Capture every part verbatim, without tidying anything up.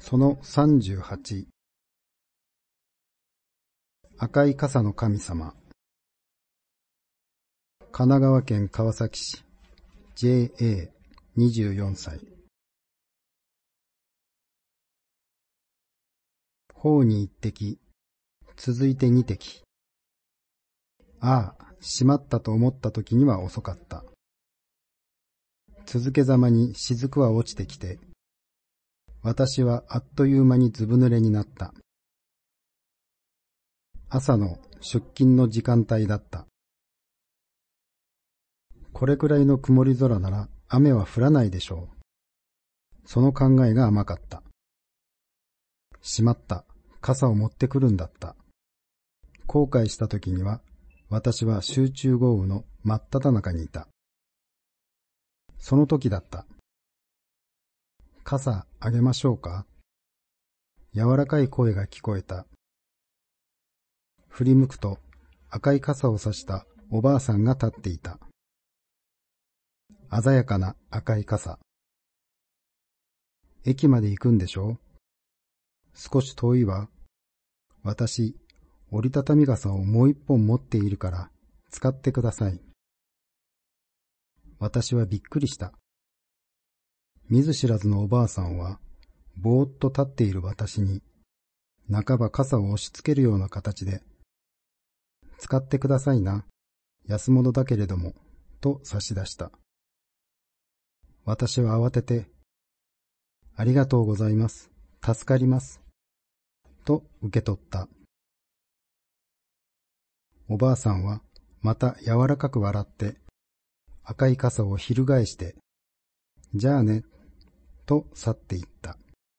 そのさんじゅうはち、赤い傘の神様。神奈川県川崎市 ジェーエーにじゅうよん 歳。頬に一滴、続いて二滴。ああ、しまったと思った時には遅かった。続けざまに雫は落ちてきて、私はあっという間にずぶ濡れになった。朝の出勤の時間帯だった。これくらいの曇り空なら雨は降らないでしょう。その考えが甘かった。しまった、傘を持ってくるんだった。後悔した時には、私は集中豪雨の真っ只中にいた。その時だった。傘あげましょうか？柔らかい声が聞こえた。振り向くと赤い傘を差したおばあさんが立っていた。鮮やかな赤い傘。駅まで行くんでしょう？少し遠いわ。私、折りたたみ傘をもう一本持っているから使ってください。私はびっくりした。見ず知らずのおばあさんは、ぼーっと立っている私に、半ば傘を押し付けるような形で、使ってくださいな、安物だけれども、と差し出した。私は慌てて、ありがとうございます、助かります、と受け取った。おばあさんはまた柔らかく笑って、赤い傘を翻して、じゃあね、と去っていった。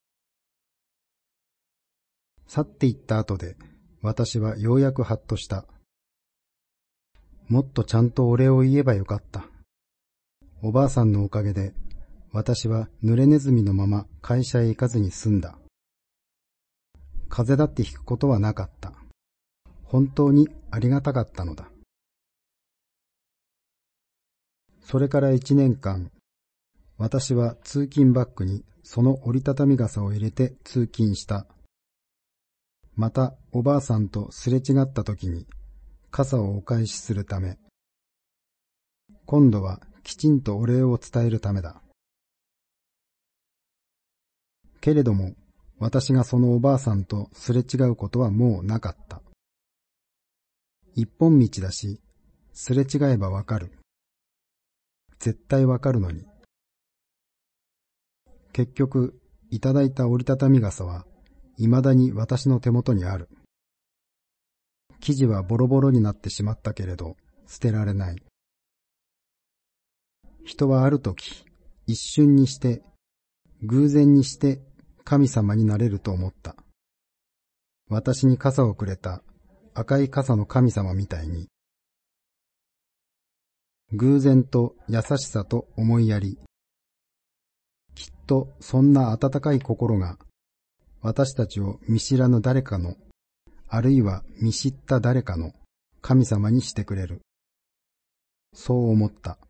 去っていった後で、私はようやくハッとした。もっとちゃんとお礼を言えばよかった。おばあさんのおかげで、私は濡れネズミのまま会社へ行かずに済んだ。風邪だってひくことはなかった。本当にありがたかったのだ。それから一年間、私は通勤バッグにその折りたたみ傘を入れて通勤した。またおばあさんとすれ違った時に傘をお返しするため、今度はきちんとお礼を伝えるためだ。けれども私がそのおばあさんとすれ違うことはもうなかった。一本道だし、すれ違えばわかる。絶対わかるのに。結局、いただいた折りたたみ傘は、いまだに私の手元にある。生地はボロボロになってしまったけれど、捨てられない。人はあるとき、一瞬にして、偶然にして神様になれると思った。私に傘をくれた赤い傘の神様みたいに、偶然と優しさと思いやり、きっとそんな温かい心が私たちを見知らぬ誰かの、あるいは見知った誰かの神様にしてくれる。そう思った。